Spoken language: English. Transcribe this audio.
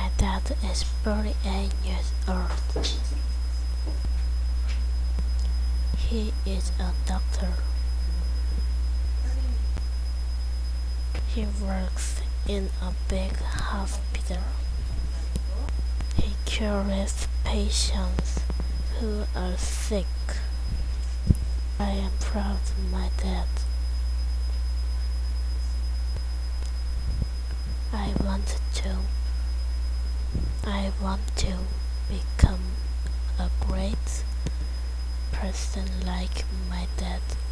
My dad is 48 years old. He is a doctor. He works in a big hospital. He cures patients who are sick. I am proud of my dad. I want to become a great person like my dad.